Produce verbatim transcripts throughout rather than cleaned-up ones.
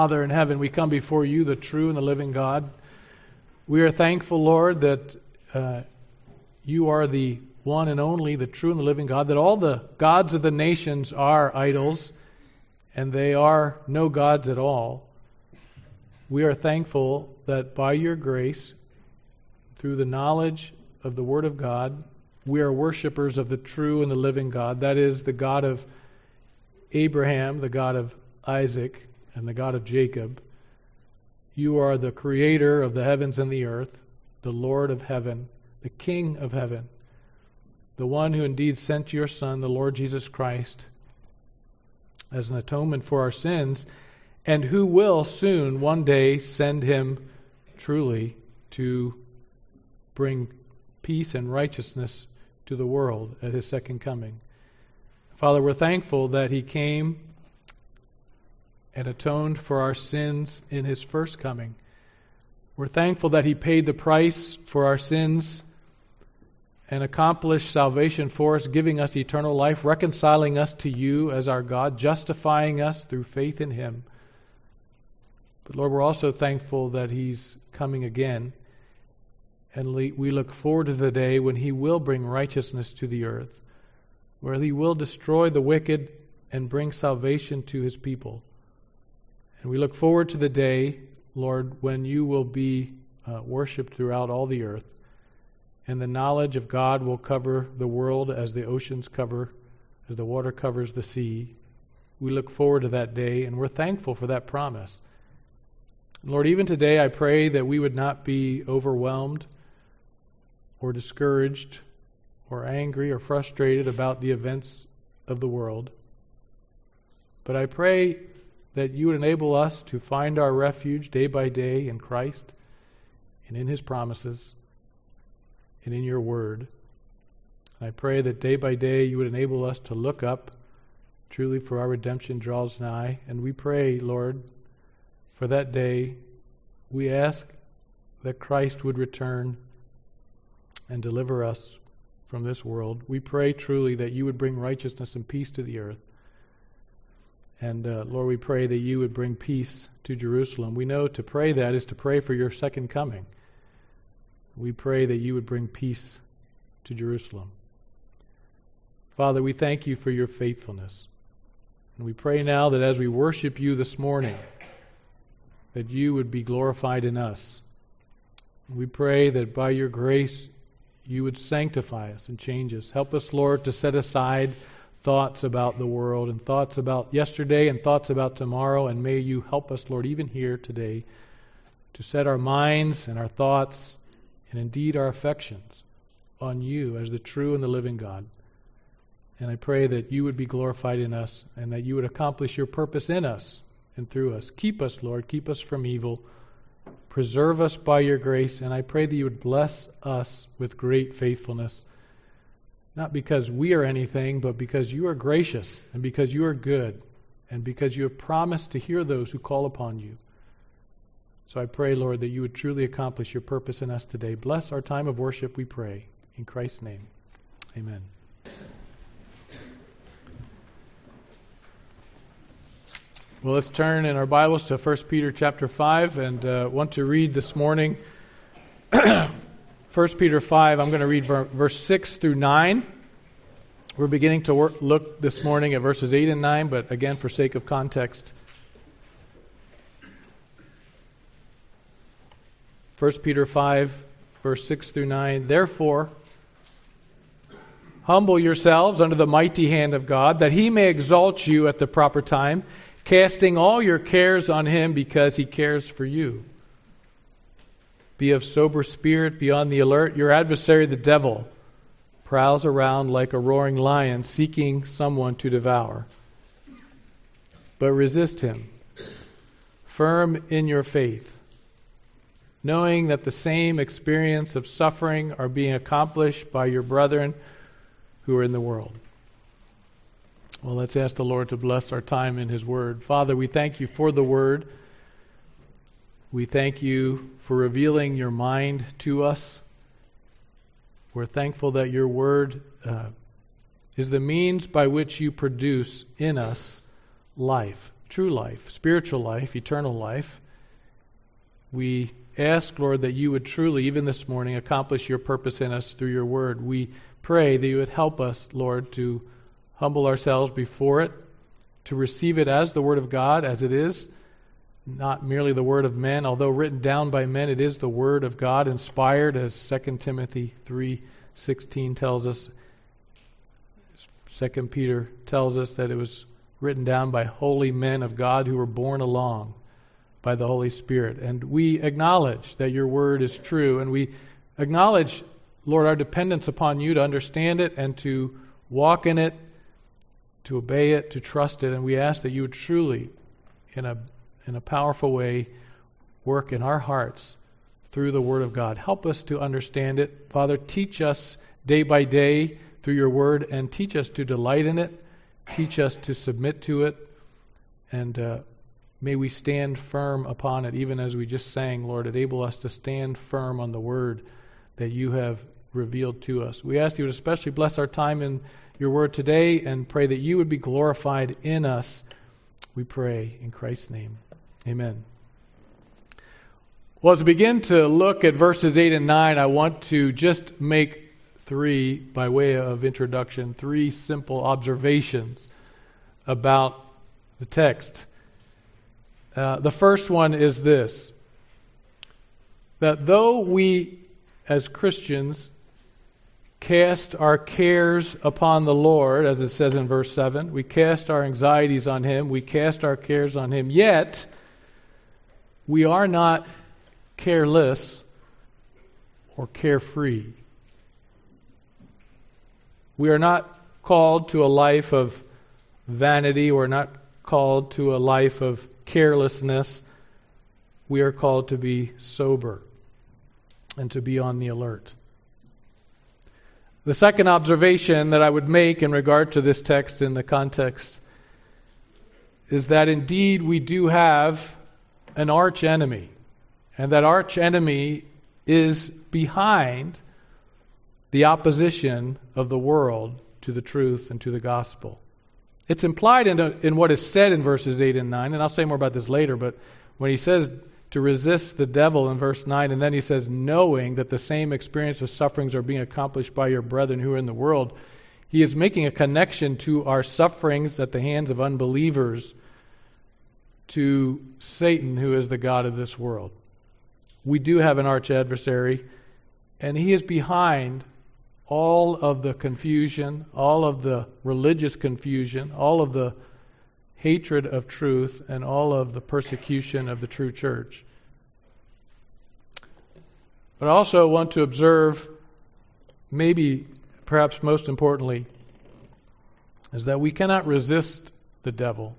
Father in heaven, we come before you, the true and the living God. We are thankful, Lord, that uh, you are the one and only, the true and the living God, that all the gods of the nations are idols, and they are no gods at all. We are thankful that by your grace, through the knowledge of the Word of God, we are worshipers of the true and the living God. That is the God of Abraham, the God of Isaac, and the God of Jacob. You are the creator of the heavens and the earth, the Lord of heaven, the King of heaven, the one who indeed sent your Son, the Lord Jesus Christ, as an atonement for our sins, and who will soon, one day, send him truly to bring peace and righteousness to the world at his second coming. Father, we're thankful that he came and atoned for our sins in his first coming. We're thankful that he paid the price for our sins and accomplished salvation for us, giving us eternal life, reconciling us to you as our God, justifying us through faith in him. But Lord, we're also thankful that he's coming again, and we look forward to the day when he will bring righteousness to the earth, where he will destroy the wicked and bring salvation to his people. And we look forward to the day, Lord, when you will be uh, worshipped throughout all the earth, and the knowledge of God will cover the world as the oceans cover, as the water covers the sea. We look forward to that day, and we're thankful for that promise. Lord, even today I pray that we would not be overwhelmed or discouraged or angry or frustrated about the events of the world. But I pray that you would enable us to find our refuge day by day in Christ and in his promises and in your word. And I pray that day by day you would enable us to look up truly, for our redemption draws nigh. And we pray, Lord, for that day. We ask that Christ would return and deliver us from this world. We pray truly that you would bring righteousness and peace to the earth. And uh, Lord, we pray that you would bring peace to Jerusalem. We know to pray that is to pray for your second coming. We pray that you would bring peace to Jerusalem. Father, we thank you for your faithfulness. And we pray now that as we worship you this morning, that you would be glorified in us. We pray that by your grace you would sanctify us and change us. Help us, Lord, to set aside thoughts about the world and thoughts about yesterday and thoughts about tomorrow, and may you help us, Lord, even here today, to set our minds and our thoughts and indeed our affections on you as the true and the living God. And I pray that you would be glorified in us and that you would accomplish your purpose in us and through us. Keep us, Lord, keep us from evil. Preserve us by your grace, and I pray that you would bless us with great faithfulness. Not because we are anything, but because you are gracious, and because you are good, and because you have promised to hear those who call upon you. So I pray, Lord, that you would truly accomplish your purpose in us today. Bless our time of worship, we pray. In Christ's name, amen. Well, let's turn in our Bibles to First Peter chapter five, and uh, want to read this morning First Peter five. I'm going to read ver- verse six through nine. We're beginning to work, look this morning at verses eight and nine, but again, for sake of context. First Peter five, verse six through nine. Therefore, humble yourselves under the mighty hand of God, that he may exalt you at the proper time, casting all your cares on him because he cares for you. Be of sober spirit, be on the alert. Your adversary, the devil, prowls around like a roaring lion, seeking someone to devour. But resist him, firm in your faith, knowing that the same experience of suffering are being accomplished by your brethren who are in the world. Well, let's ask the Lord to bless our time in his word. Father, we thank you for the word. We thank you for revealing your mind to us. We're thankful that your word uh, is the means by which you produce in us life, true life, spiritual life, eternal life. We ask, Lord, that you would truly, even this morning, accomplish your purpose in us through your word. We pray that you would help us, Lord, to humble ourselves before it, to receive it as the word of God, as it is, not merely the word of men. Although written down by men, it is the word of God, inspired, as Second Timothy three sixteen tells us. Second Peter tells us that it was written down by holy men of God who were borne along by the Holy Spirit. And we acknowledge that your word is true, and we acknowledge, Lord, our dependence upon you to understand it and to walk in it, to obey it, to trust it. And we ask that you would truly, in a in a powerful way, work in our hearts through the word of God. Help us to understand it. Father, teach us day by day through your word, and teach us to delight in it. Teach us to submit to it. And uh, may we stand firm upon it, even as we just sang, Lord. Enable us to stand firm on the word that you have revealed to us. We ask you to especially bless our time in your word today, and pray that you would be glorified in us. We pray in Christ's name. Amen. Well, as we begin to look at verses eight and nine, I want to just make three, by way of introduction, three simple observations about the text. Uh, the first one is this: that though we, as Christians, cast our cares upon the Lord, as it says in verse seven, we cast our anxieties on Him, we cast our cares on Him, yet we are not careless or carefree. We are not called to a life of vanity. We're not called to a life of carelessness. We are called to be sober and to be on the alert. The second observation that I would make in regard to this text in the context is that indeed we do have an arch enemy, and that arch enemy is behind the opposition of the world to the truth and to the gospel. It's implied in, a, in what is said in verses eight and nine, and I'll say more about this later, but when he says to resist the devil in verse nine, and then he says, knowing that the same experience of sufferings are being accomplished by your brethren who are in the world, he is making a connection to our sufferings at the hands of unbelievers to Satan, who is the god of this world. We do have an arch adversary, and he is behind all of the confusion, all of the religious confusion, all of the hatred of truth, and all of the persecution of the true church. But I also want to observe, maybe perhaps most importantly, is that we cannot resist the devil.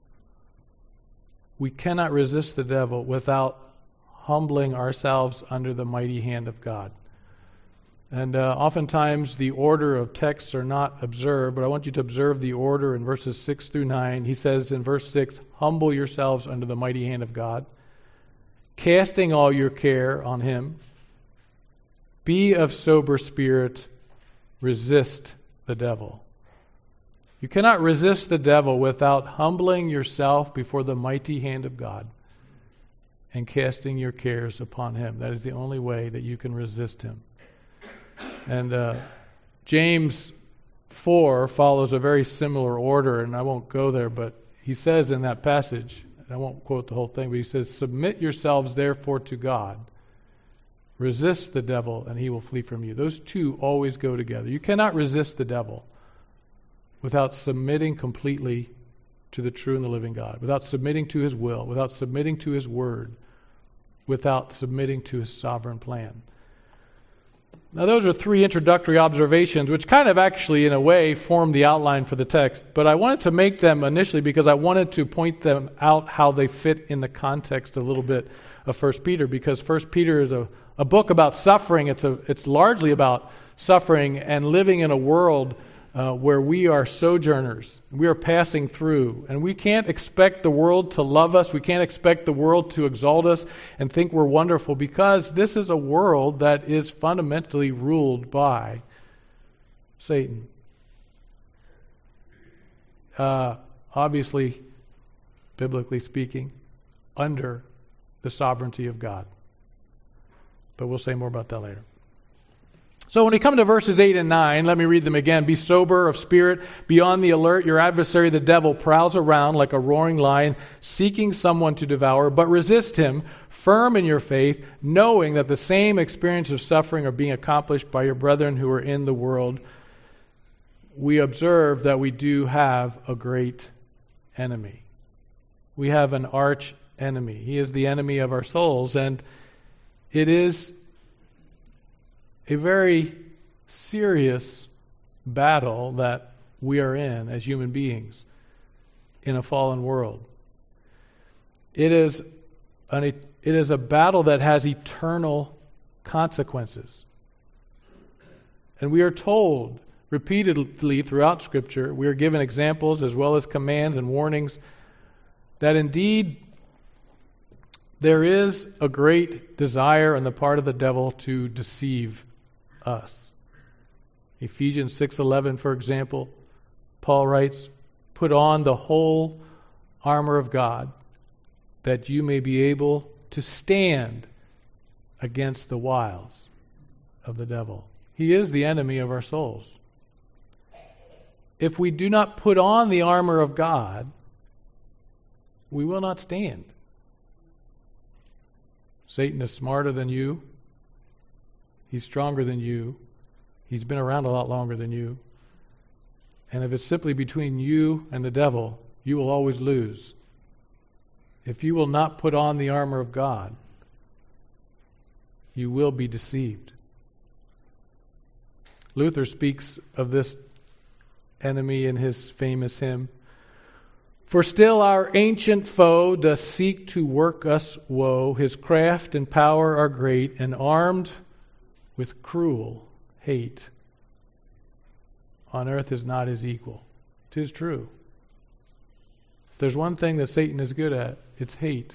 We cannot resist the devil without humbling ourselves under the mighty hand of God. And uh, oftentimes the order of texts are not observed, but I want you to observe the order in verses six through nine. He says in verse six, humble yourselves under the mighty hand of God, casting all your care on Him. Be of sober spirit, resist the devil. You cannot resist the devil without humbling yourself before the mighty hand of God and casting your cares upon Him. That is the only way that you can resist him. And uh, James four follows a very similar order, and I won't go there, but he says in that passage, and I won't quote the whole thing, but he says, submit yourselves therefore to God. Resist the devil, and he will flee from you. Those two always go together. You cannot resist the devil without submitting completely to the true and the living God, without submitting to His will, without submitting to His word, without submitting to His sovereign plan. Now those are three introductory observations which kind of actually in a way form the outline for the text, but I wanted to make them initially because I wanted to point them out how they fit in the context a little bit of First Peter, because First Peter is a, a book about suffering. It's a it's largely about suffering and living in a world Uh, where we are sojourners. We are passing through. And we can't expect the world to love us. We can't expect the world to exalt us and think we're wonderful, because this is a world that is fundamentally ruled by Satan. Uh, obviously, biblically speaking, under the sovereignty of God. But we'll say more about that later. So when we come to verses eight and nine, let me read them again. Be sober of spirit, be on the alert. Your adversary, the devil, prowls around like a roaring lion, seeking someone to devour, but resist him, firm in your faith, knowing that the same experience of suffering are being accomplished by your brethren who are in the world. We observe that we do have a great enemy. We have an arch enemy. He is the enemy of our souls, and it is a very serious battle that we are in as human beings in a fallen world. It is an, it is a battle that has eternal consequences. And we are told repeatedly throughout Scripture, we are given examples as well as commands and warnings that indeed there is a great desire on the part of the devil to deceive us. Ephesians six eleven, for example, Paul writes, "Put on the whole armor of God, that you may be able to stand against the wiles of the devil." He is the enemy of our souls. If we do not put on the armor of God, we will not stand. Satan is smarter than you. He's stronger than you. He's been around a lot longer than you. And if it's simply between you and the devil, you will always lose. If you will not put on the armor of God, you will be deceived. Luther speaks of this enemy in his famous hymn. For still our ancient foe does seek to work us woe. His craft and power are great, and armed with cruel hate. On earth is not his equal. 'Tis true. If there's one thing that Satan is good at, it's hate.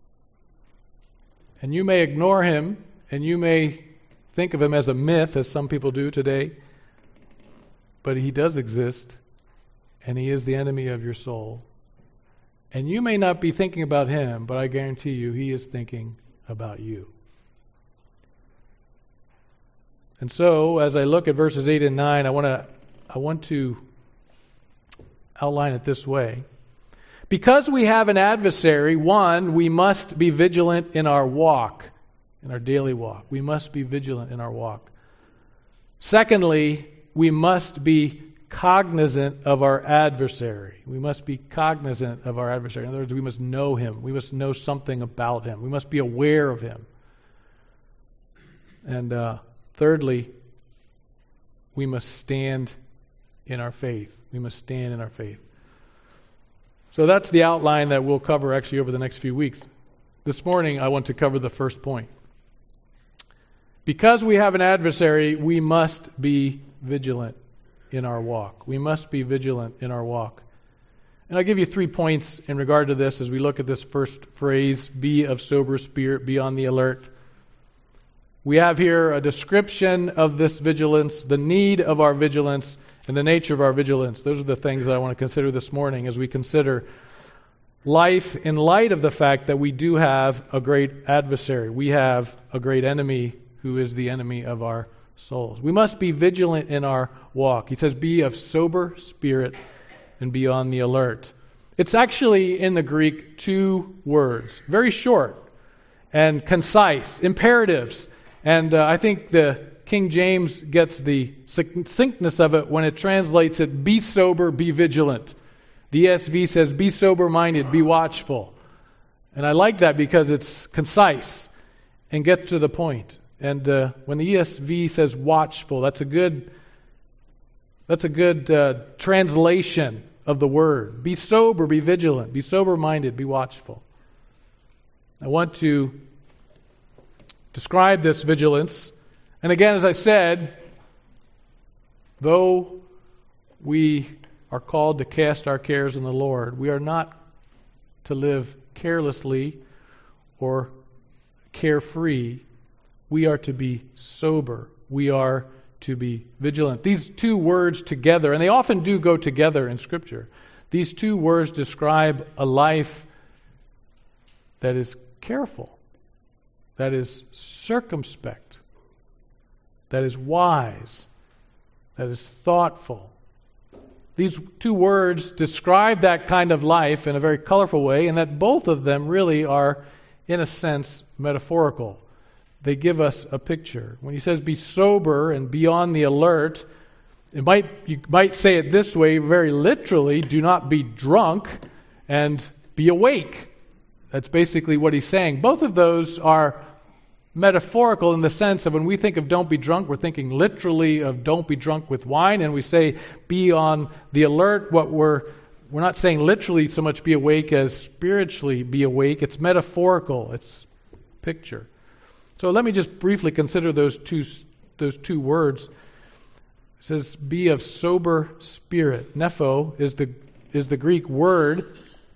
And you may ignore him, and you may think of him as a myth, as some people do today, but he does exist, and he is the enemy of your soul. And you may not be thinking about him, but I guarantee you he is thinking about you. And so, as I look at verses eight and nine, I want to I want to outline it this way. Because we have an adversary, one, we must be vigilant in our walk, in our daily walk. We must be vigilant in our walk. Secondly, we must be cognizant of our adversary. We must be cognizant of our adversary. In other words, we must know him. We must know something about him. We must be aware of him. And uh, thirdly, we must stand in our faith. We must stand in our faith. So that's the outline that we'll cover actually over the next few weeks. This morning, I want to cover the first point. Because we have an adversary, we must be vigilant in our walk. We must be vigilant in our walk. And I'll give you three points in regard to this as we look at this first phrase, be of sober spirit, be on the alert. We have here a description of this vigilance, the need of our vigilance, and the nature of our vigilance. Those are the things that I want to consider this morning as we consider life in light of the fact that we do have a great adversary. We have a great enemy who is the enemy of our souls. We must be vigilant in our walk. He says, be of sober spirit and be on the alert. It's actually in the Greek two words, very short and concise, imperatives. And uh, I think the King James gets the succinctness of it when it translates it, be sober, be vigilant. The E S V says, be sober-minded, be watchful. And I like that because it's concise and gets to the point. And uh, when the E S V says watchful, that's a good that's a good uh, translation of the word. Be sober, be vigilant, be sober-minded, be watchful. I want to describe this vigilance. And again, as I said, though we are called to cast our cares on the Lord, we are not to live carelessly or carefree. We are to be sober. We are to be vigilant. These two words together, and they often do go together in Scripture, these two words describe a life that is careful, that is circumspect, that is wise, that is thoughtful. These two words describe that kind of life in a very colorful way, and that both of them really are, in a sense, metaphorical. They give us a picture. When he says be sober and be on the alert, it might you might say it this way very literally, do not be drunk and be awake. That's basically what he's saying. Both of those are metaphorical in the sense of when we think of don't be drunk, we're thinking literally of don't be drunk with wine, and we say be on the alert. What we're we're not saying literally so much be awake as spiritually be awake. It's metaphorical. It's picture. So let me just briefly consider those two those two words. It says be of sober spirit. Nepho is the is the Greek word,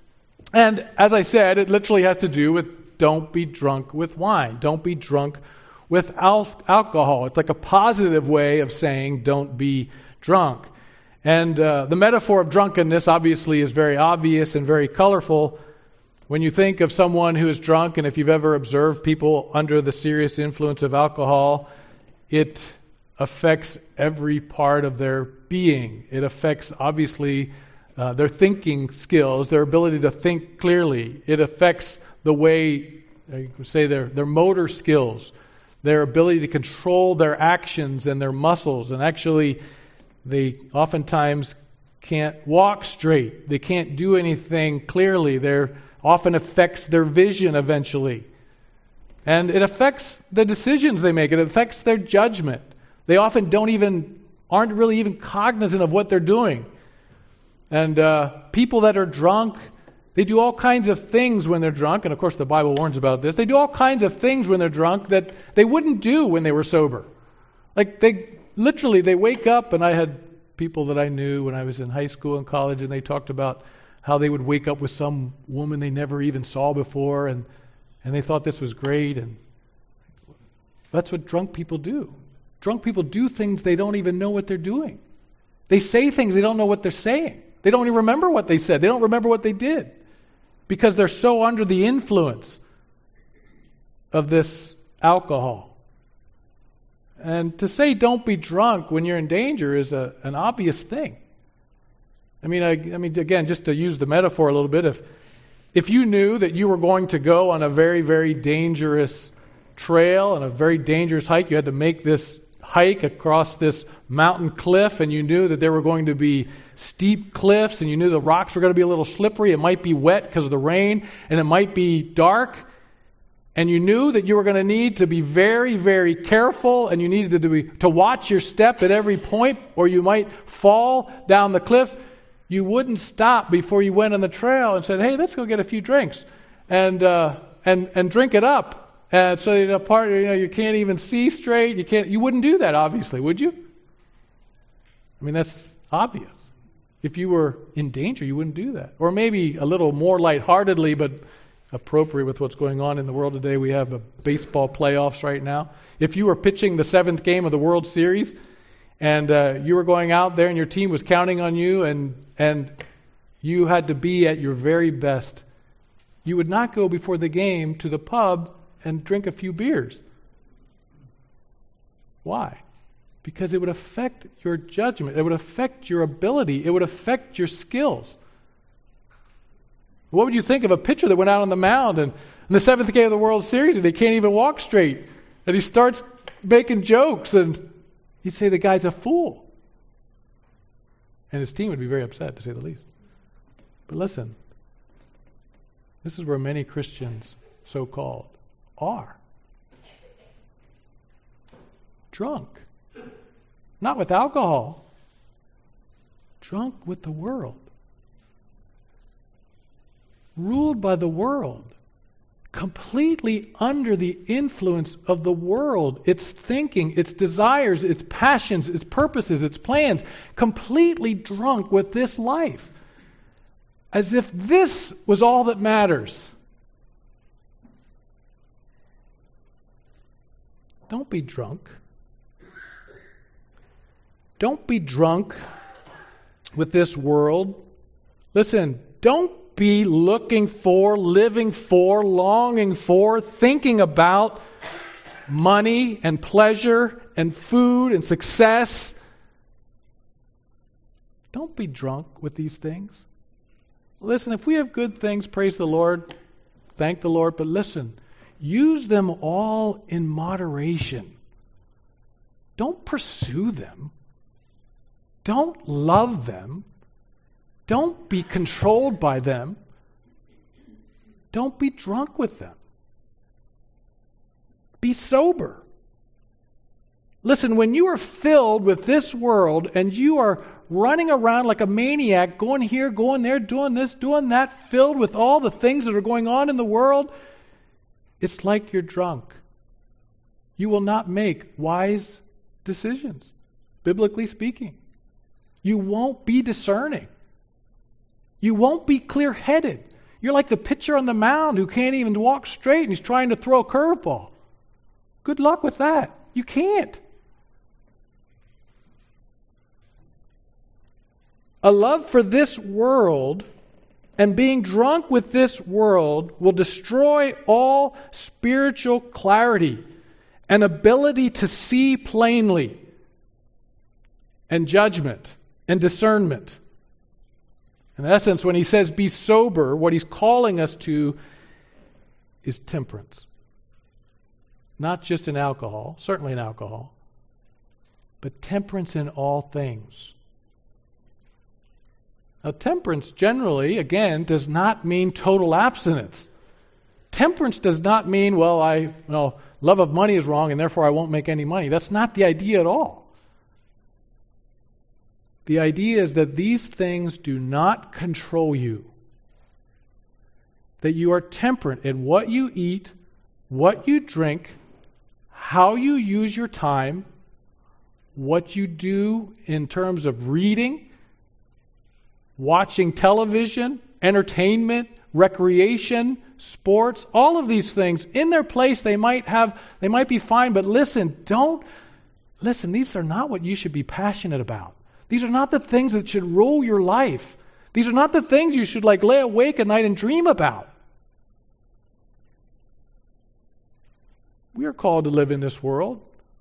and as I said, it literally has to do with don't be drunk with wine. Don't be drunk with al- alcohol. It's like a positive way of saying don't be drunk. And uh, the metaphor of drunkenness obviously is very obvious and very colorful. When you think of someone who is drunk, and if you've ever observed people under the serious influence of alcohol, it affects every part of their being. It affects, obviously, uh, their thinking skills, their ability to think clearly. It affects the way, I would say, their, their motor skills, their ability to control their actions and their muscles. And actually, they oftentimes can't walk straight. They can't do anything clearly. They're often affects their vision eventually. And it affects the decisions they make. It affects their judgment. They often don't even, aren't really even cognizant of what they're doing. And uh, people that are drunk, they do all kinds of things when they're drunk, and of course the Bible warns about this. They do all kinds of things when they're drunk that they wouldn't do when they were sober. Like they, literally, they wake up, and I had people that I knew when I was in high school and college, and they talked about how they would wake up with some woman they never even saw before, and, and they thought this was great, and that's what drunk people do. Drunk people do things they don't even know what they're doing. They say things they don't know what they're saying. They don't even remember what they said. They don't remember what they did. Because they're so under the influence of this alcohol. And to say don't be drunk when you're in danger is a, an obvious thing. I mean, I, I mean, again, just to use the metaphor a little bit, if if you knew that you were going to go on a very, very dangerous trail and a very dangerous hike, you had to make this hike across this mountain cliff, and you knew that there were going to be steep cliffs, and you knew the rocks were going to be a little slippery, it might be wet because of the rain, and it might be dark, and you knew that you were going to need to be very, very careful, and you needed to be to watch your step at every point, or you might fall down the cliff, you wouldn't stop before you went on the trail and said, hey, let's go get a few drinks, and uh, and and drink it up. And so you know, part, you know, you can't even see straight. You can't. You wouldn't do that, obviously, would you? I mean, that's obvious. If you were in danger, you wouldn't do that. Or maybe a little more lightheartedly, but appropriate with what's going on in the world today. We have a baseball playoffs right now. If you were pitching the seventh game of the World Series, and uh, you were going out there, and your team was counting on you, and and you had to be at your very best, you would not go before the game to the pub and drink a few beers. Why? Because it would affect your judgment. It would affect your ability. It would affect your skills. What would you think of a pitcher that went out on the mound and in the seventh game of the World Series and they can't even walk straight, and he starts making jokes, and you'd say the guy's a fool. And his team would be very upset, to say the least. But listen, this is where many Christians, so-called, are. Drunk. Not with alcohol. Drunk with the world. Ruled by the world. Completely under the influence of the world. Its thinking, its desires, its passions, its purposes, its plans. Completely drunk with this life. As if this was all that matters. Don't be drunk. Don't be drunk with this world. Listen, don't be looking for, living for, longing for, thinking about money and pleasure and food and success. Don't be drunk with these things. Listen, if we have good things, praise the Lord, thank the Lord, but listen, use them all in moderation. Don't pursue them. Don't love them. Don't be controlled by them. Don't be drunk with them. Be sober. Listen, when you are filled with this world and you are running around like a maniac, going here, going there, doing this, doing that, filled with all the things that are going on in the world, it's like you're drunk. You will not make wise decisions, biblically speaking. You won't be discerning. You won't be clear-headed. You're like the pitcher on the mound who can't even walk straight and he's trying to throw a curveball. Good luck with that. You can't. A love for this world and being drunk with this world will destroy all spiritual clarity and ability to see plainly and judgment and discernment. In essence, when he says be sober, what he's calling us to is temperance. Not just in alcohol, certainly in alcohol, but temperance in all things. Now, temperance generally, again, does not mean total abstinence. Temperance does not mean, well, I, you know, love of money is wrong and therefore I won't make any money. That's not the idea at all. The idea is that these things do not control you. That you are temperate in what you eat, what you drink, how you use your time, what you do in terms of reading, watching television, entertainment, recreation, sports, all of these things. In their place, they might have, they might be fine, but listen, don't, listen, these are not what you should be passionate about. These are not the things that should rule your life. These are not the things you should like lay awake at night and dream about. We are called to live in this world.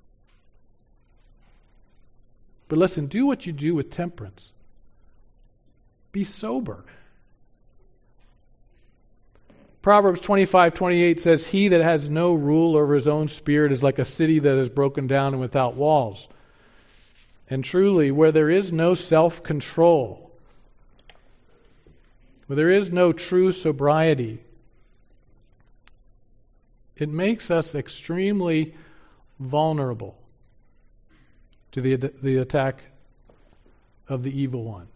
But listen, do what you do with temperance. Be sober. Proverbs twenty-five twenty-eight says, he that has no rule over his own spirit is like a city that is broken down and without walls. And truly, where there is no self-control, where there is no true sobriety, it makes us extremely vulnerable to the, the attack of the evil one.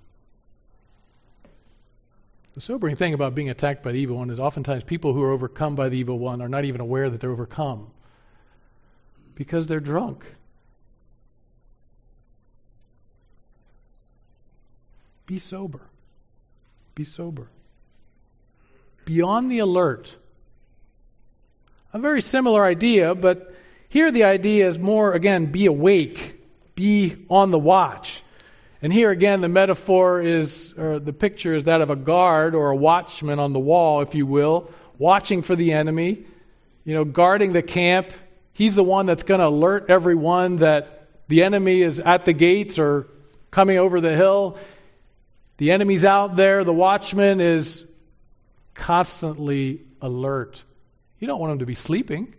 The sobering thing about being attacked by the evil one is oftentimes people who are overcome by the evil one are not even aware that they're overcome because they're drunk. Be sober. Be sober. Be on the alert. A very similar idea, but here the idea is more, again, be awake. Be on the watch. And here again the metaphor is, or the picture is that of a guard or a watchman on the wall, if you will, watching for the enemy, you know, guarding the camp. He's the one that's going to alert everyone that the enemy is at the gates or coming over the hill. The enemy's out there. The watchman is constantly alert. You don't want him to be sleeping.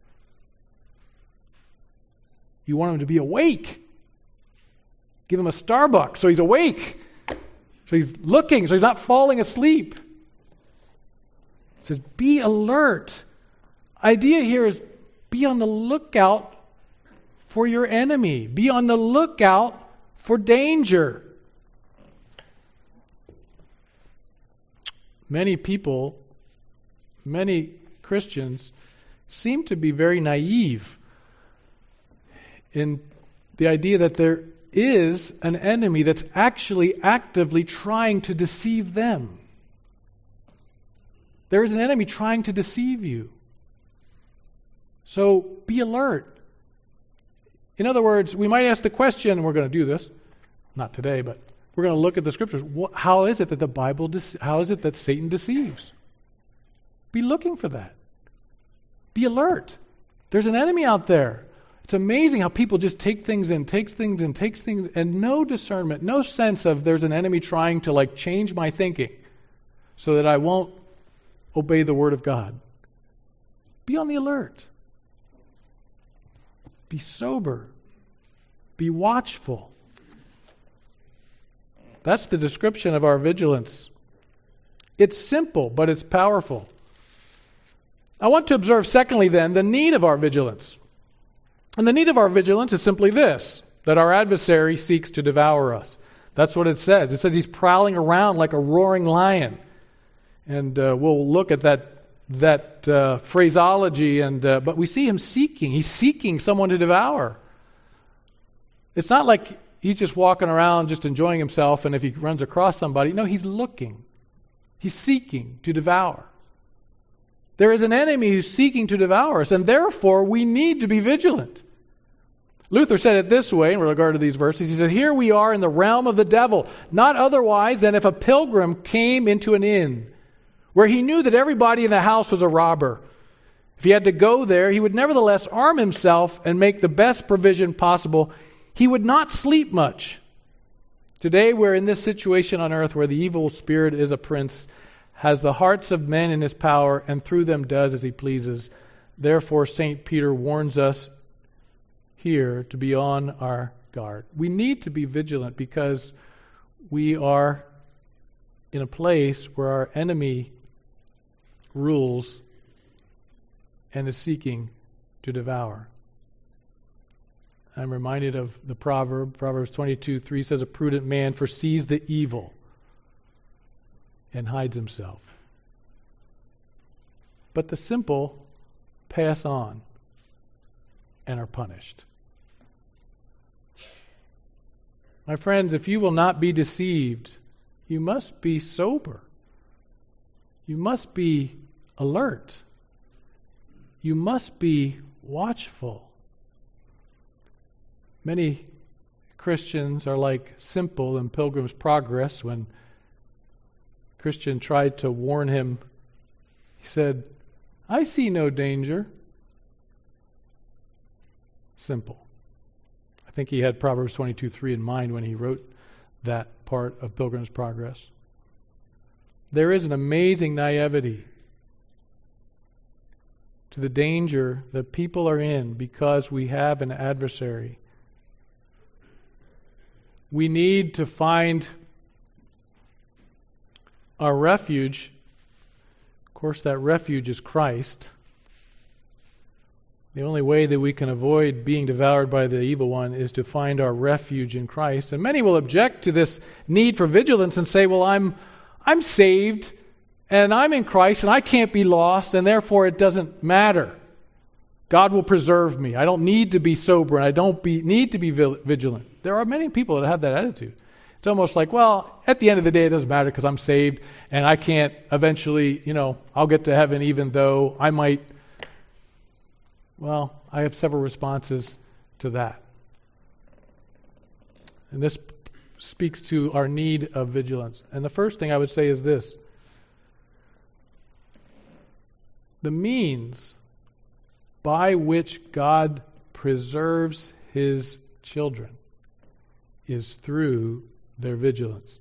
You want him to be awake. Give him a Starbucks so he's awake. So he's looking, so he's not falling asleep. It says, be alert. Idea here is be on the lookout for your enemy. Be on the lookout for danger. Many people, many Christians seem to be very naive in the idea that there is an enemy that's actually actively trying to deceive them. There is an enemy trying to deceive you. So be alert. In other words, we might ask the question, and we're going to do this, not today, but we're going to look at the scriptures. How is it that the Bible, dece- how is it that Satan deceives? Be looking for that. Be alert. There's an enemy out there. It's amazing how people just take things in, takes things in, takes things, and no discernment, no sense of there's an enemy trying to like change my thinking so that I won't obey the Word of God. Be on the alert. Be sober. Be watchful. That's the description of our vigilance. It's simple, but it's powerful. I want to observe, secondly, then, the need of our vigilance. And the need of our vigilance is simply this, that our adversary seeks to devour us. That's what it says. It says he's prowling around like a roaring lion. And uh, we'll look at that that uh, phraseology, and uh, but we see him seeking. He's seeking someone to devour. It's not like he's just walking around just enjoying himself, and if he runs across somebody, no, he's looking. He's seeking to devour. There is an enemy who's seeking to devour us, and therefore we need to be vigilant. Luther said it this way in regard to these verses. He said, here we are in the realm of the devil, not otherwise than if a pilgrim came into an inn, where he knew that everybody in the house was a robber. If he had to go there, he would nevertheless arm himself and make the best provision possible. He would not sleep much. Today we're in this situation on earth where the evil spirit is a prince, has the hearts of men in his power, and through them does as he pleases. Therefore, Saint Peter warns us here to be on our guard. We need to be vigilant because we are in a place where our enemy rules and is seeking to devour. I'm reminded of the proverb. Proverbs twenty-two three says, a prudent man foresees the evil and hides himself. But the simple pass on and are punished. My friends, if you will not be deceived, you must be sober. You must be alert. You must be watchful. Many Christians are like Simple in Pilgrim's Progress. When Christian tried to warn him, he said, I see no danger. Simple. I think he had Proverbs twenty-two three in mind when he wrote that part of Pilgrim's Progress. There is an amazing naivety to the danger that people are in because we have an adversary. We need to find our refuge. Of course, that refuge is Christ. The only way that we can avoid being devoured by the evil one is to find our refuge in Christ. And many will object to this need for vigilance and say, well, I'm I'm saved and I'm in Christ and I can't be lost and therefore it doesn't matter. God will preserve me. I don't need to be sober and I don't be, need to be vigilant. There are many people that have that attitude. It's almost like, well, at the end of the day it doesn't matter because I'm saved and I can't eventually, you know, I'll get to heaven even though I might. Well, I have several responses to that. And this speaks to our need of vigilance. And the first thing I would say is this. The means by which God preserves His children is through their vigilance.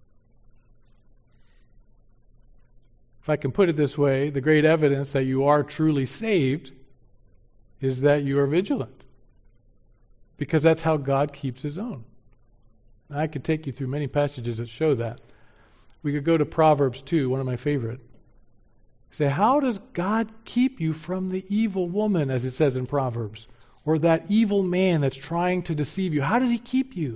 If I can put it this way, the great evidence that you are truly saved is that you are vigilant. Because that's how God keeps His own. And I could take you through many passages that show that. We could go to Proverbs two, one of my favorite. Say, how does God keep you from the evil woman, as it says in Proverbs? Or that evil man that's trying to deceive you? How does He keep you?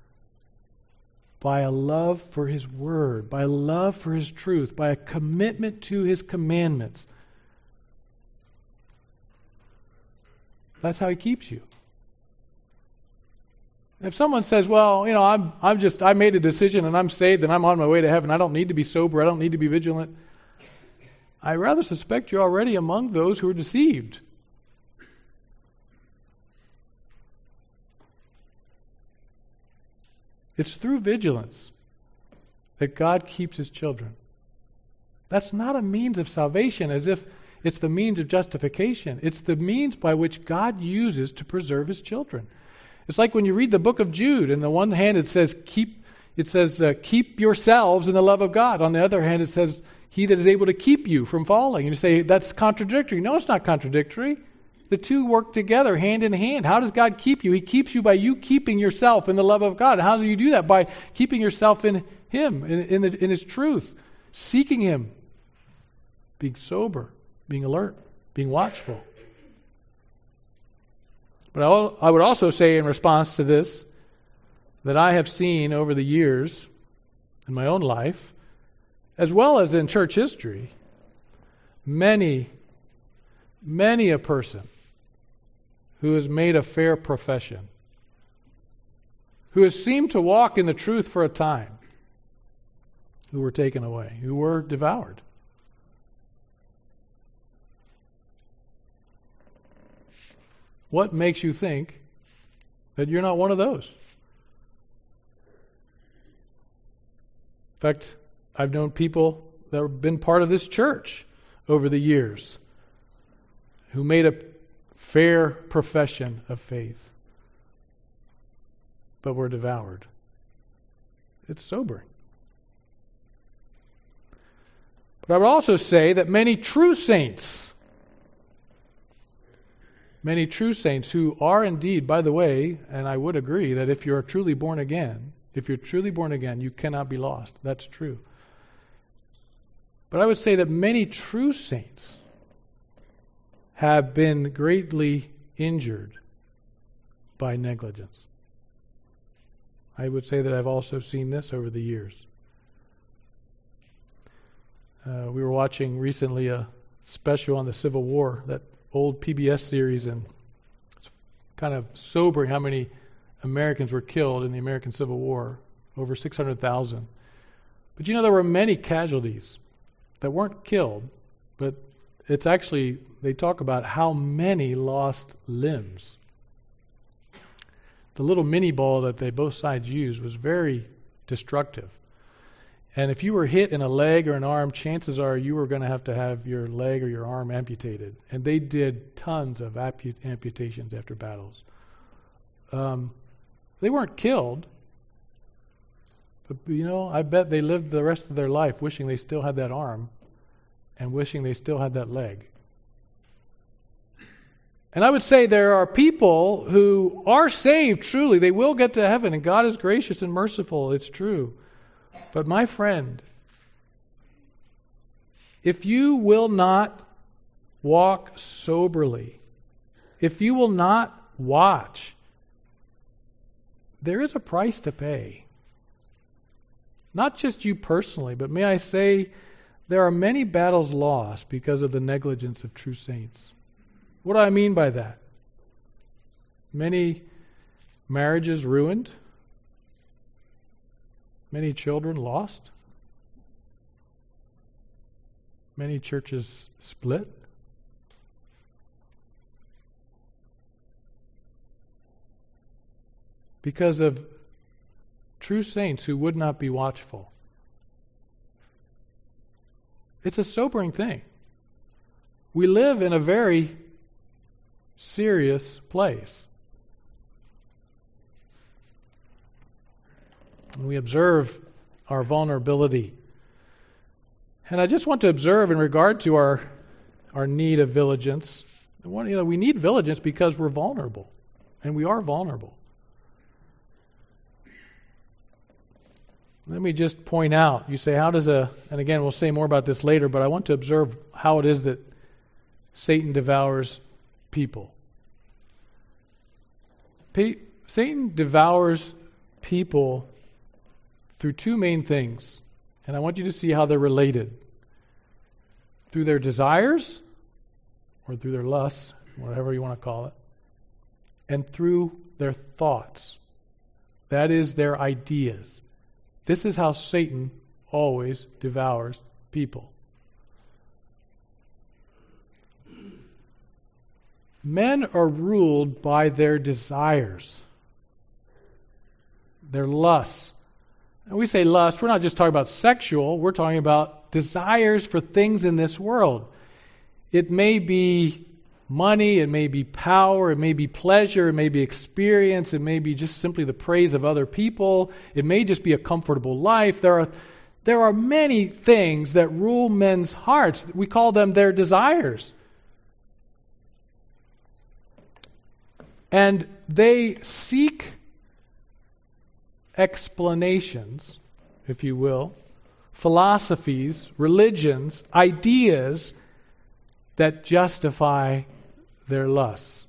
By a love for His Word, by a love for His truth, by a commitment to His commandments. That's how He keeps you. If someone says, well, you know, I'm I'm just I made a decision and I'm saved and I'm on my way to heaven, I don't need to be sober, I don't need to be vigilant, I rather suspect you're already among those who are deceived. It's through vigilance that God keeps His children. That's not a means of salvation as if it's the means of justification. It's the means by which God uses to preserve His children. It's like when you read the book of Jude. On the one hand, it says, keep, it says, uh, keep yourselves in the love of God. On the other hand, it says, He that is able to keep you from falling. And you say, that's contradictory. No, it's not contradictory. The two work together, hand in hand. How does God keep you? He keeps you by you keeping yourself in the love of God. How do you do that? By keeping yourself in Him, in, in, the, in His truth, seeking Him, being sober, being alert, being watchful. But I would also say in response to this, that I have seen over the years in my own life, as well as in church history, many, many a person who has made a fair profession, who has seemed to walk in the truth for a time, who were taken away, who were devoured. What makes you think that you're not one of those? In fact, I've known people that have been part of this church over the years who made a fair profession of faith, but were devoured. It's sobering. But I would also say that many true saints, many true saints who are indeed, by the way, and I would agree that if you're truly born again, if you're truly born again, you cannot be lost. That's true. But I would say that many true saints have been greatly injured by negligence. I would say that I've also seen this over the years. Uh, we were watching recently a special on the Civil War, that old P B S series, and it's kind of sobering how many Americans were killed in the American Civil War, over six hundred thousand. But you know, there were many casualties that weren't killed, but it's actually, they talk about how many lost limbs. The little mini ball that they both sides used was very destructive. And if you were hit in a leg or an arm, chances are you were going to have to have your leg or your arm amputated. And they did tons of ampu- amputations after battles. Um, they weren't killed, but you know, I bet they lived the rest of their life wishing they still had that arm and wishing they still had that leg. And I would say there are people who are saved truly. They will get to heaven, and God is gracious and merciful. It's true. But my friend, if you will not walk soberly, if you will not watch, there is a price to pay. Not just you personally, but may I say, there are many battles lost because of the negligence of true saints. What do I mean by that? Many marriages ruined. Many children lost. Many churches split. Because of true saints who would not be watchful. It's a sobering thing. We live in a very serious place. We observe our vulnerability. And I just want to observe in regard to our our need of vigilance. You know, we need vigilance because we're vulnerable. And we are vulnerable. Let me just point out, you say, how does a, and again, we'll say more about this later, but I want to observe how it is that Satan devours people. Pa- Satan devours people through two main things, and I want you to see how they're related. Through their desires, or through their lusts, whatever you want to call it, and through their thoughts. That is, their ideas. This is how Satan always devours people. Men are ruled by their desires. their lusts. And we say lust, we're not just talking about sexual, we're talking about desires for things in this world. It may be money, it may be power, it may be pleasure, it may be experience, it may be just simply the praise of other people, it may just be a comfortable life. There are there are many things that rule men's hearts. We call them their desires. And they seek explanations, if you will, philosophies, religions, ideas that justify their lusts.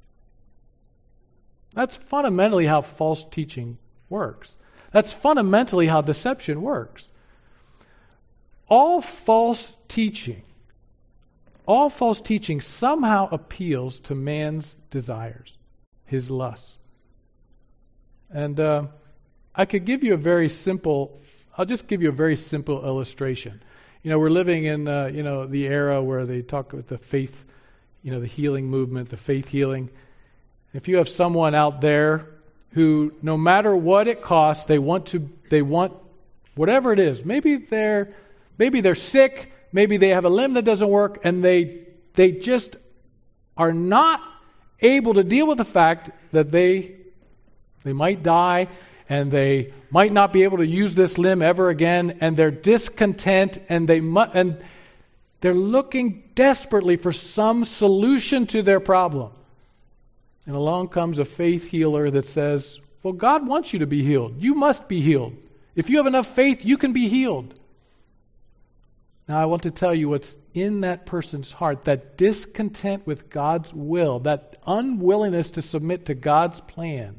That's fundamentally how false teaching works. That's fundamentally how deception works. All false teaching, all false teaching somehow appeals to man's desires, his lusts. And uh, I could give you a very simple, I'll just give you a very simple illustration. You know, we're living in, uh, you know, the era where they talk with the faith, you know, the healing movement, the faith healing. If you have someone out there who, no matter what it costs, they want to, they want whatever it is. Maybe they're, maybe they're sick, maybe they have a limb that doesn't work, and they, they just are not able to deal with the fact that they, they might die, and they might not be able to use this limb ever again, and they're discontent, and they mu- and they're looking desperately for some solution to their problem. And along comes a faith healer that says, well, God wants you to be healed. You must be healed. If you have enough faith, you can be healed. Now, I want to tell you what's in that person's heart, that discontent with God's will, that unwillingness to submit to God's plan,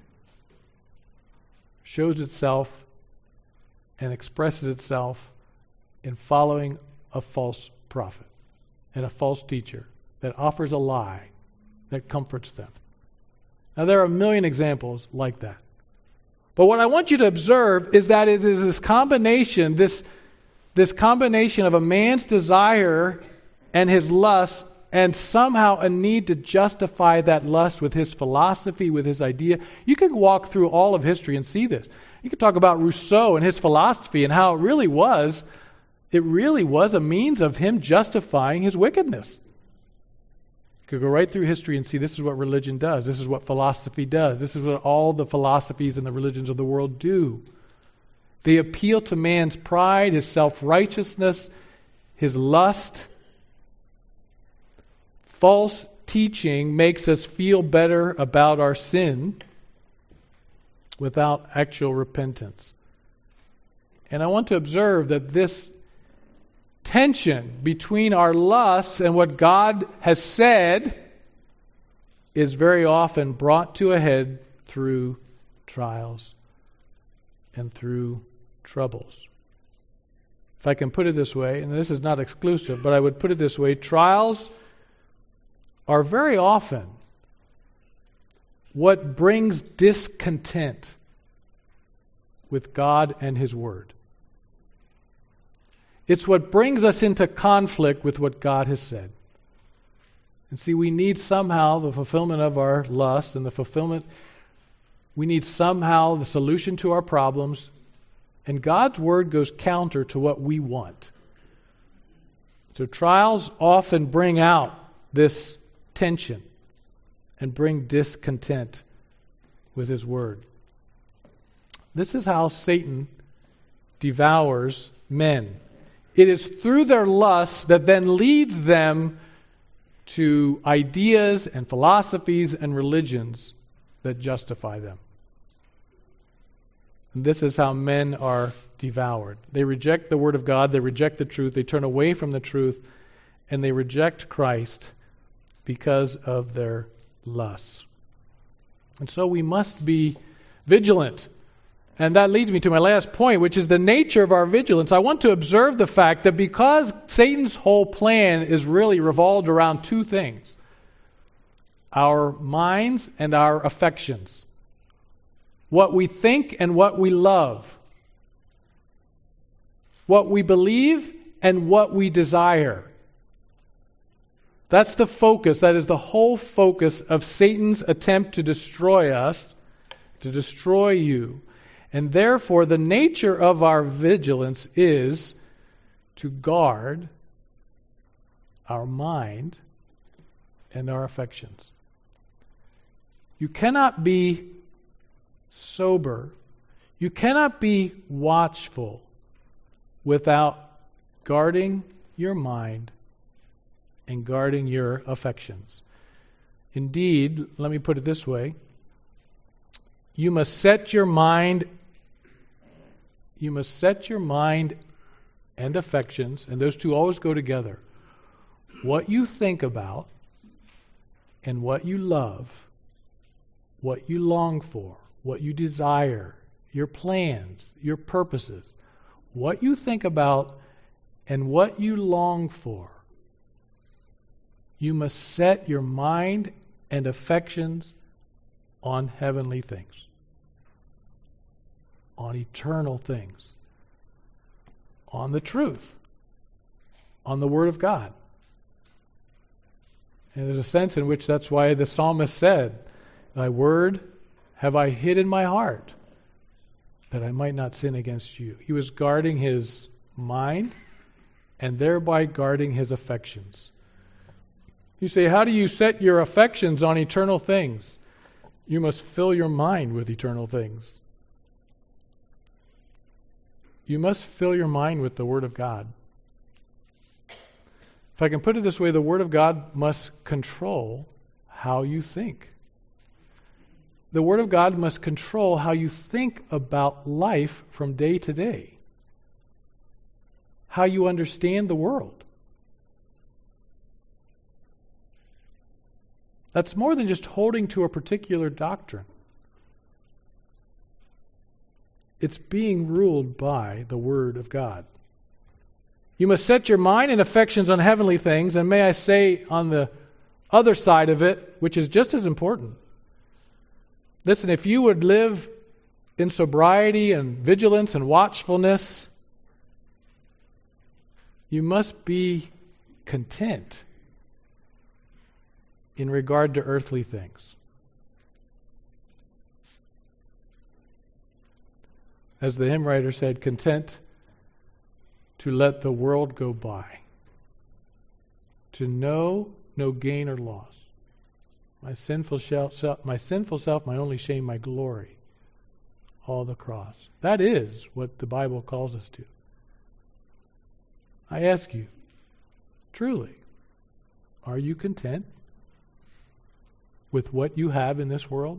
shows itself and expresses itself in following a false prophet and a false teacher that offers a lie that comforts them. Now, there are a million examples like that. But what I want you to observe is that it is this combination, this, this combination of a man's desire and his lust, and somehow a need to justify that lust with his philosophy, with his idea. You can walk through all of history and see this. You can talk about Rousseau and his philosophy and how it really was, it really was a means of him justifying his wickedness. You could go right through history and see this is what religion does. This is what philosophy does. This is what all the philosophies and the religions of the world do. They appeal to man's pride, his self-righteousness, his lust. False teaching makes us feel better about our sin without actual repentance. And I want to observe that this tension between our lusts and what God has said is very often brought to a head through trials and through troubles. If I can put it this way, and this is not exclusive, but I would put it this way, trials are very often what brings discontent with God and His Word. It's what brings us into conflict with what God has said. And see, we need somehow the fulfillment of our lust and the fulfillment, we need somehow the solution to our problems, and God's Word goes counter to what we want. So trials often bring out this tension and bring discontent with His Word. This is how Satan devours men. It is through their lust that then leads them to ideas and philosophies and religions that justify them. And this is how men are devoured. They reject the Word of God, they reject the truth, they turn away from the truth, and they reject Christ because of their lusts. And so we must be vigilant. And that leads me to my last point, which is the nature of our vigilance. I want to observe the fact that because Satan's whole plan is really revolved around two things: our minds and our affections. What we think and what we love. What we believe and what we desire. That's the focus. That is the whole focus of Satan's attempt to destroy us, to destroy you. And therefore, the nature of our vigilance is to guard our mind and our affections. You cannot be sober, you cannot be watchful without guarding your mind and guarding your affections. Indeed, let me put it this way, you must set your mind you must set your mind and affections, and those two always go together. What you think about and what you love, what you long for, what you desire, your plans, your purposes, what you think about and what you long for. You must set your mind and affections on heavenly things, on eternal things, on the truth, on the Word of God. And there's a sense in which that's why the psalmist said, Thy word have I hid in my heart, that I might not sin against you. He was guarding his mind and thereby guarding his affections. You say, how do you set your affections on eternal things? You must fill your mind with eternal things. You must fill your mind with the Word of God. If I can put it this way, the Word of God must control how you think. The Word of God must control how you think about life from day to day, how you understand the world. That's more than just holding to a particular doctrine. It's being ruled by the Word of God. You must set your mind and affections on heavenly things, and may I say on the other side of it, which is just as important. Listen, if you would live in sobriety and vigilance and watchfulness, you must be content in regard to earthly things. As the hymn writer said, content to let the world go by, to know no gain or loss. My sinful self, my sinful self, my only shame, my glory, all the cross. That is what the Bible calls us to. I ask you, truly, are you content with what you have in this world?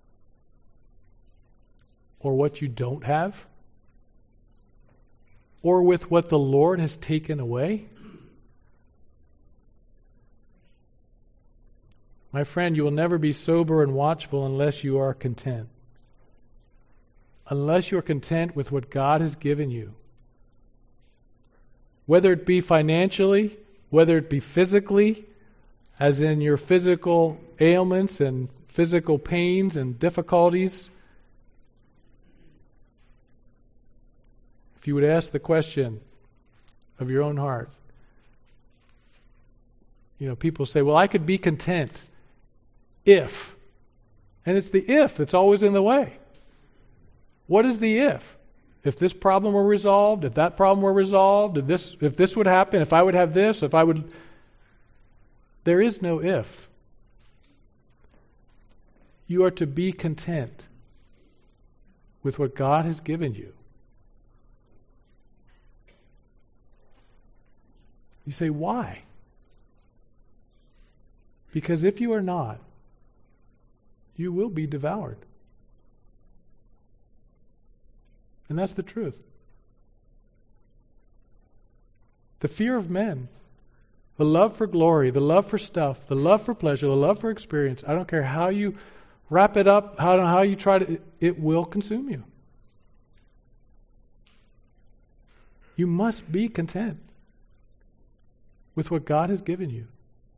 Or what you don't have? Or with what the Lord has taken away? My friend, you will never be sober and watchful unless you are content. Unless you are content with what God has given you. Whether it be financially, whether it be physically, as in your physical ailments and physical pains and difficulties. If you would ask the question of your own heart, you know, people say, well, I could be content if. And it's the if that's always in the way. What is the if? If this problem were resolved, if that problem were resolved, if this if this would happen, if I would have this, if I would... There is no if. You are to be content with what God has given you. You say, why? Because if you are not, you will be devoured. And that's the truth. The fear of men, the love for glory, the love for stuff, the love for pleasure, the love for experience, I don't care how you wrap it up, how, how you try to, it, it will consume you. You must be content with what God has given you.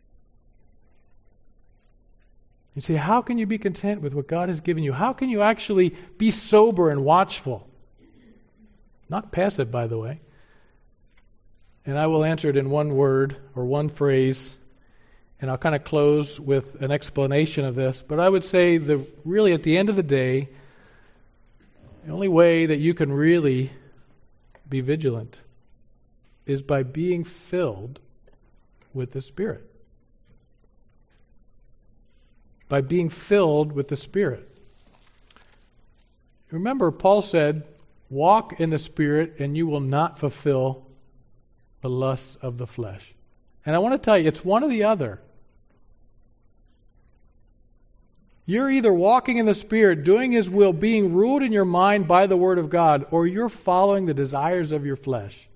You say, how can you be content with what God has given you? How can you actually be sober and watchful? Not passive, by the way. And I will answer it in one word or one phrase, and I'll kind of close with an explanation of this. But I would say that really at the end of the day, The only way that you can really be vigilant is by being filled with the Spirit. By being filled with the Spirit. Remember, Paul said, walk in the Spirit and you will not fulfill the lusts of the flesh. And I want to tell you, it's one or the other. You're either walking in the Spirit, doing His will, being ruled in your mind by the Word of God, or you're following the desires of your flesh.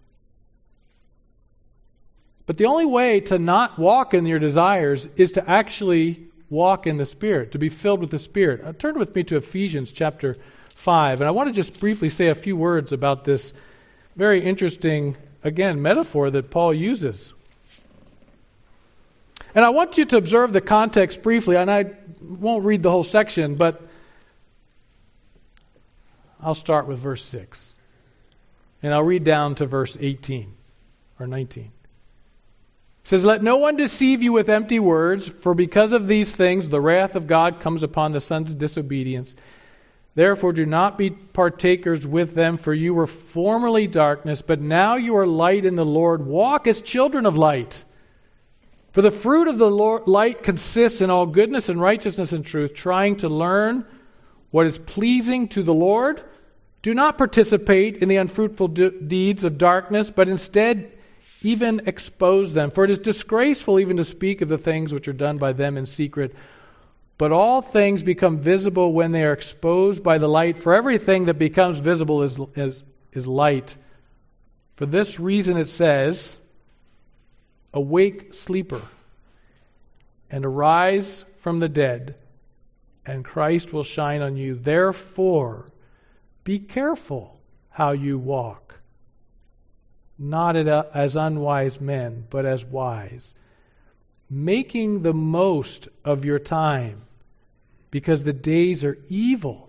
But the only way to not walk in your desires is to actually walk in the Spirit, to be filled with the Spirit. Uh, turn with me to Ephesians chapter five, and I want to just briefly say a few words about this very interesting, again, metaphor that Paul uses. And I want you to observe the context briefly, and I won't read the whole section, but I'll start with verse six. And I'll read down to verse eighteen or nineteen. It says, let no one deceive you with empty words, for because of these things the wrath of God comes upon the sons of disobedience. Therefore do not be partakers with them, for you were formerly darkness, but now you are light in the Lord. Walk as children of light. For the fruit of the Lord, light consists in all goodness and righteousness and truth, trying to learn what is pleasing to the Lord. Do not participate in the unfruitful de- deeds of darkness, but instead even expose them. For it is disgraceful even to speak of the things which are done by them in secret. But all things become visible when they are exposed by the light. For everything that becomes visible is, is, is light. For this reason it says, awake, sleeper, and arise from the dead, and Christ will shine on you. Therefore, be careful how you walk. Not as unwise men, but as wise, making the most of your time, because the days are evil.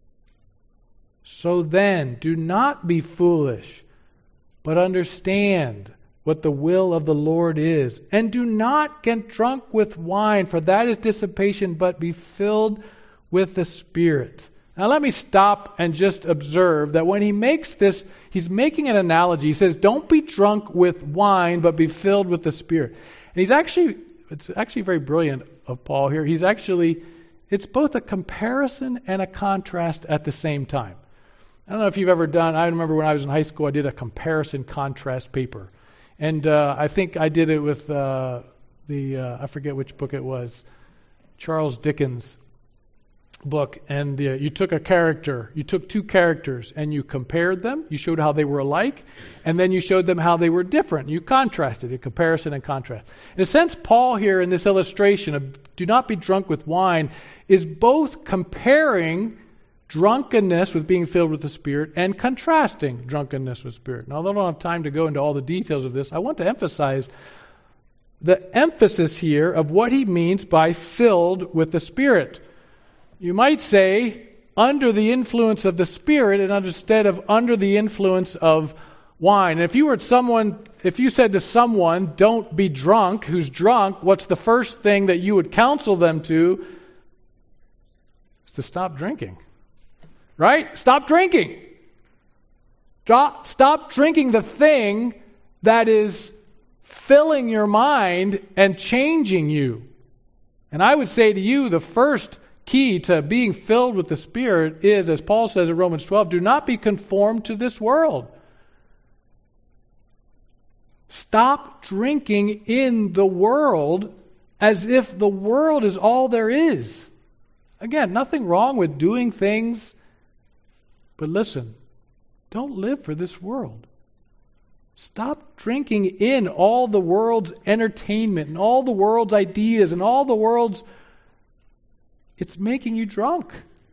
So then, do not be foolish, but understand what the will of the Lord is. And do not get drunk with wine, for that is dissipation, but be filled with the Spirit. Now let me stop and just observe that when he makes this, he's making an analogy. He says, don't be drunk with wine, but be filled with the Spirit. And he's actually, it's actually very brilliant of Paul here. He's actually, it's both a comparison and a contrast at the same time. I don't know if you've ever done, I remember when I was in high school, I did a comparison contrast paper. And uh, I think I did it with uh, the, uh, I forget which book it was, Charles Dickens' book. And uh, you took a character, you took two characters and you compared them. You showed how they were alike. And then you showed them how they were different. You contrasted, a comparison and contrast. In a sense, Paul here in this illustration of do not be drunk with wine is both comparing drunkenness with being filled with the Spirit and contrasting drunkenness with Spirit. Now, although I don't have time to go into all the details of this, I want to emphasize the emphasis here of what he means by filled with the Spirit. You might say under the influence of the Spirit and instead of under the influence of wine. And if you were someone, if you said to someone, don't be drunk, who's drunk, what's the first thing that you would counsel them to? Is to stop drinking. Right? Stop drinking. Stop drinking the thing that is filling your mind and changing you. And I would say to you, the first key to being filled with the Spirit is, as Paul says in Romans twelve, do not be conformed to this world. Stop drinking in the world as if the world is all there is. Again, nothing wrong with doing things. But listen, don't live for this world. Stop drinking in all the world's entertainment and all the world's ideas and all the world's... It's making you drunk.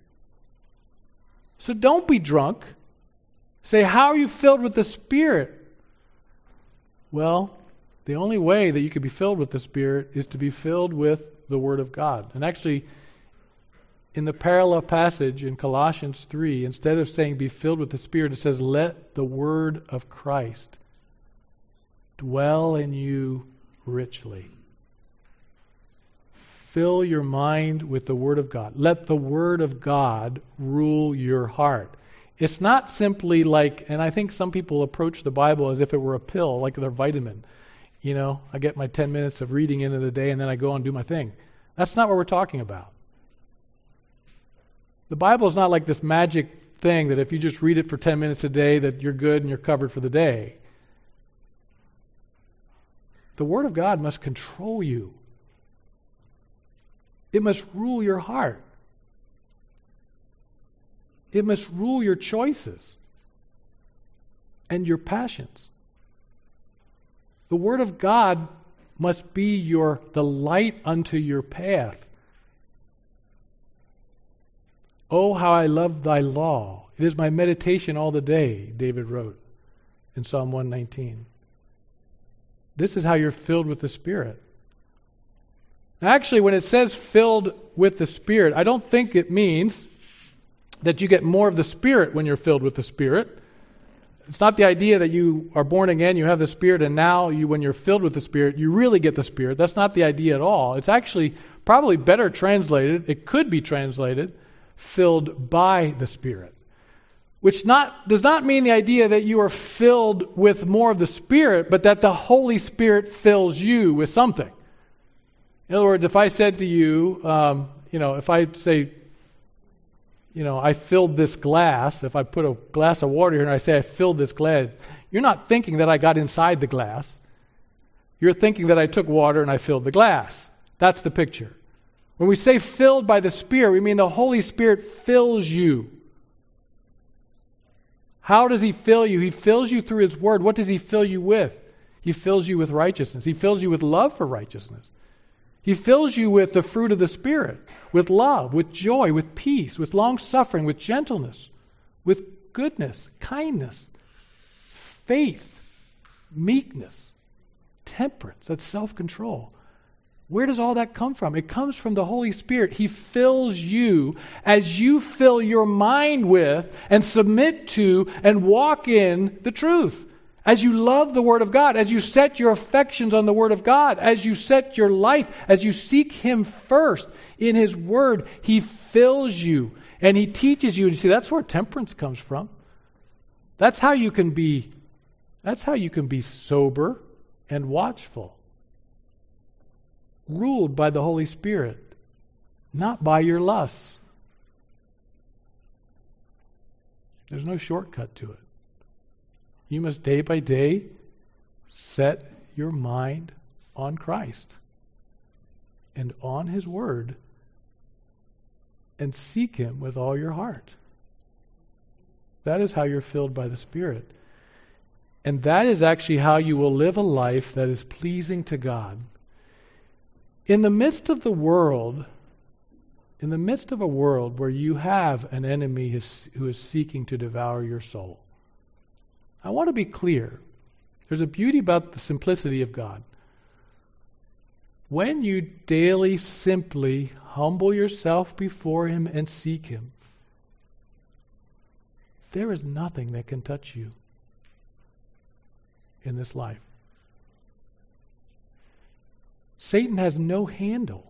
So don't be drunk. Say, how are you filled with the Spirit? Well, the only way that you can be filled with the Spirit is to be filled with the Word of God. And actually, in the parallel passage in Colossians three, instead of saying be filled with the Spirit, it says let the word of Christ dwell in you richly. Fill your mind with the Word of God. Let the Word of God rule your heart. It's not simply like, and I think some people approach the Bible as if it were a pill, like their vitamin. You know, I get my ten minutes of reading into the day and then I go and do my thing. That's not what we're talking about. The Bible is not like this magic thing that if you just read it for ten minutes a day that you're good and you're covered for the day. The Word of God must control you. It must rule your heart. It must rule your choices and your passions. The Word of God must be your the light unto your path. Oh, how I love thy law. It is my meditation all the day, David wrote in Psalm one nineteen. This is how you're filled with the Spirit. Actually, when it says filled with the Spirit, I don't think it means that you get more of the Spirit when you're filled with the Spirit. It's not the idea that you are born again, you have the Spirit, and now you, when you're filled with the Spirit, you really get the Spirit. That's not the idea at all. It's actually probably better translated. It could be translated, filled by the Spirit. Which not does not mean the idea that you are filled with more of the Spirit, but that the Holy Spirit fills you with something. In other words, if I said to you, um, you know, if I say, you know, I filled this glass, if I put a glass of water here and I say I filled this glass, you're not thinking that I got inside the glass. You're thinking that I took water and I filled the glass. That's the picture. When we say filled by the Spirit, we mean the Holy Spirit fills you. How does He fill you? He fills you through His Word. What does He fill you with? He fills you with righteousness. He fills you with love for righteousness. He fills you with the fruit of the Spirit, with love, with joy, with peace, with long-suffering, with gentleness, with goodness, kindness, faith, meekness, temperance, that's self-control. Where does all that come from? It comes from the Holy Spirit. He fills you as you fill your mind with and submit to and walk in the truth. As you love the Word of God, as you set your affections on the Word of God, as you set your life, as you seek Him first in His Word, He fills you and He teaches you. And you see, that's where temperance comes from. That's how you can be, that's how you can be sober and watchful. Ruled by the Holy Spirit, not by your lusts. There's no shortcut to it. You must day by day set your mind on Christ and on His Word and seek Him with all your heart. That is how you're filled by the Spirit. And that is actually how you will live a life that is pleasing to God. In the midst of the world, in the midst of a world where you have an enemy who is seeking to devour your soul, I want to be clear. There's a beauty about the simplicity of God. When you daily simply humble yourself before Him and seek Him, there is nothing that can touch you in this life. Satan has no handle.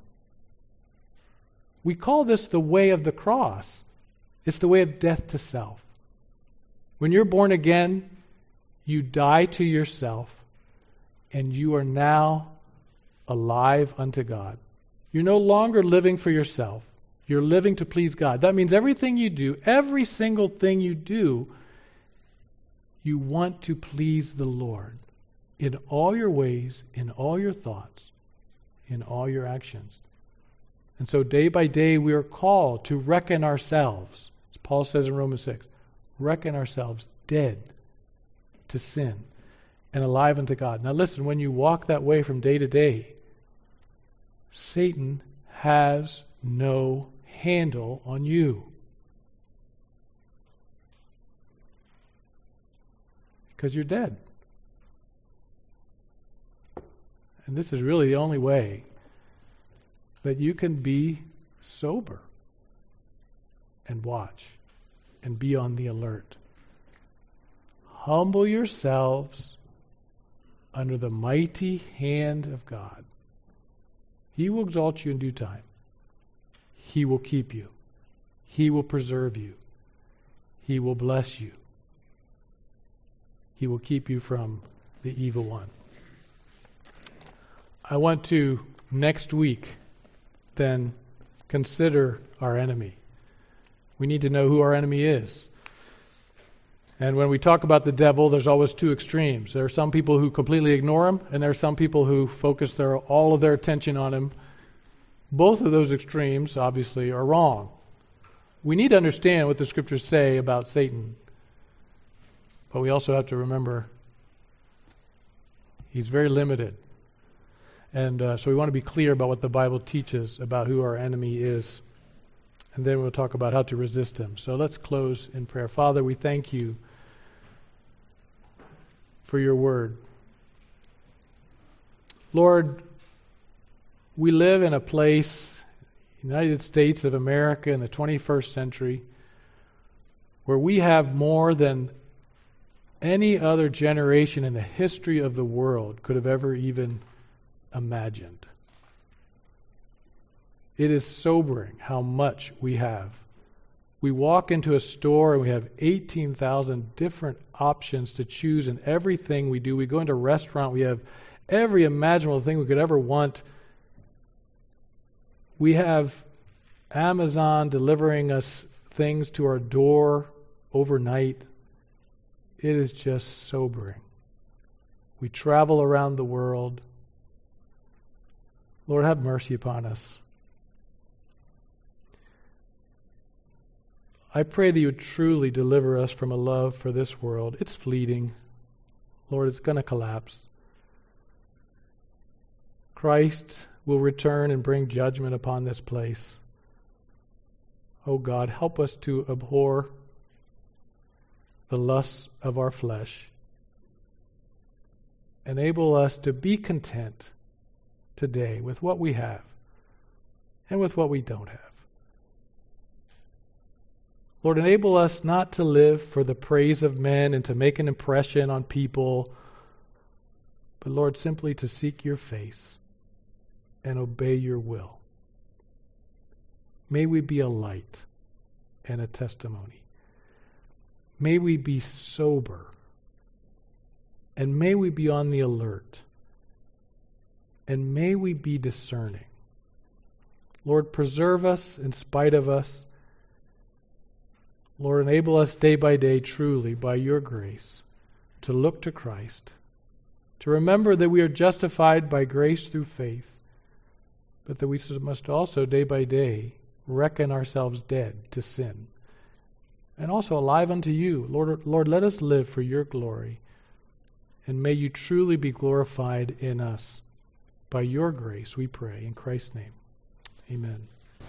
We call this the way of the cross. It's the way of death to self. When you're born again, you die to yourself, and you are now alive unto God. You're no longer living for yourself. You're living to please God. That means everything you do, every single thing you do, you want to please the Lord in all your ways, in all your thoughts, in all your actions. And so day by day we are called to reckon ourselves, as Paul says in Romans six, reckon ourselves dead to sin and alive unto God. Now listen, when you walk that way from day to day, Satan has no handle on you. Because you're dead. And this is really the only way that you can be sober and watch and be on the alert. Humble yourselves under the mighty hand of God. He will exalt you in due time. He will keep you. He will preserve you. He will bless you. He will keep you from the evil one. I want to, next week, then consider our enemy. We need to know who our enemy is. And when we talk about the devil, there's always two extremes. There are some people who completely ignore him, and there are some people who focus their all of their attention on him. Both of those extremes, obviously, are wrong. We need to understand what the Scriptures say about Satan. But we also have to remember he's very limited. And uh, so we want to be clear about what the Bible teaches about who our enemy is. And then we'll talk about how to resist him. So let's close in prayer. Father, we thank you for your word. Lord, we live in a place, United States of America in the twenty-first century, where we have more than any other generation in the history of the world could have ever even imagined. It is sobering how much we have. We walk into a store and we have eighteen thousand different options to choose in everything we do. We go into a restaurant, we have every imaginable thing we could ever want. We have Amazon delivering us things to our door overnight. It is just sobering. We travel around the world. Lord, have mercy upon us. I pray that you would truly deliver us from a love for this world. It's fleeting. Lord, it's going to collapse. Christ will return and bring judgment upon this place. Oh God, help us to abhor the lusts of our flesh. Enable us to be content today with what we have and with what we don't have. Lord, enable us not to live for the praise of men and to make an impression on people, but Lord, simply to seek your face and obey your will. May we be a light and a testimony. May we be sober, and may we be on the alert, and may we be discerning. Lord, preserve us in spite of us. Lord, enable us day by day truly by your grace to look to Christ, to remember that we are justified by grace through faith, but that we must also day by day reckon ourselves dead to sin and also alive unto you. Lord, Lord, let us live for your glory, and may you truly be glorified in us. By your grace we pray in Christ's name. Amen.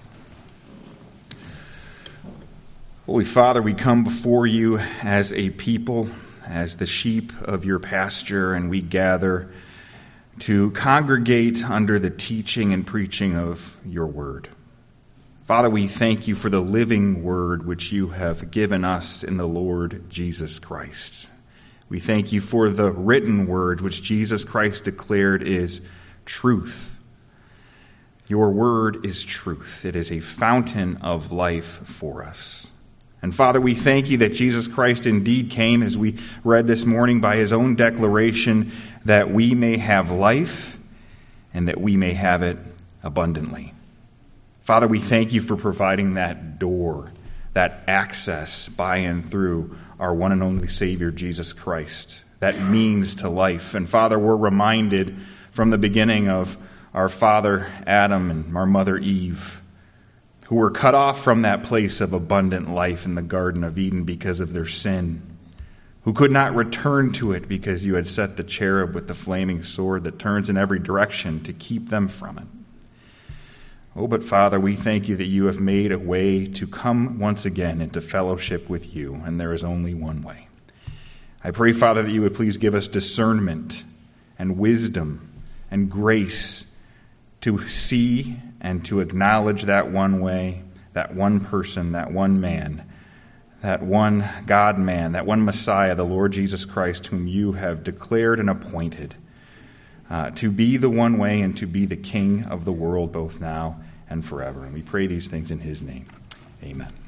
Holy Father, we come before you as a people, as the sheep of your pasture, and we gather to congregate under the teaching and preaching of your word. Father, we thank you for the living word which you have given us in the Lord Jesus Christ. We thank you for the written word which Jesus Christ declared is truth. Your word is truth. It is a fountain of life for us. And Father, we thank you that Jesus Christ indeed came, as we read this morning, by his own declaration that we may have life and that we may have it abundantly. Father, we thank you for providing that door, that access by and through our one and only Savior, Jesus Christ, that means to life. And Father, we're reminded from the beginning of our father Adam and our mother Eve, who were cut off from that place of abundant life in the Garden of Eden because of their sin, who could not return to it because you had set the cherub with the flaming sword that turns in every direction to keep them from it. Oh, but Father, we thank you that you have made a way to come once again into fellowship with you, and there is only one way. I pray, Father, that you would please give us discernment and wisdom and grace to see and to acknowledge that one way, that one person, that one man, that one God-man, that one Messiah, the Lord Jesus Christ, whom you have declared and appointed uh, to be the one way and to be the King of the world both now and forever. And we pray these things in his name. Amen.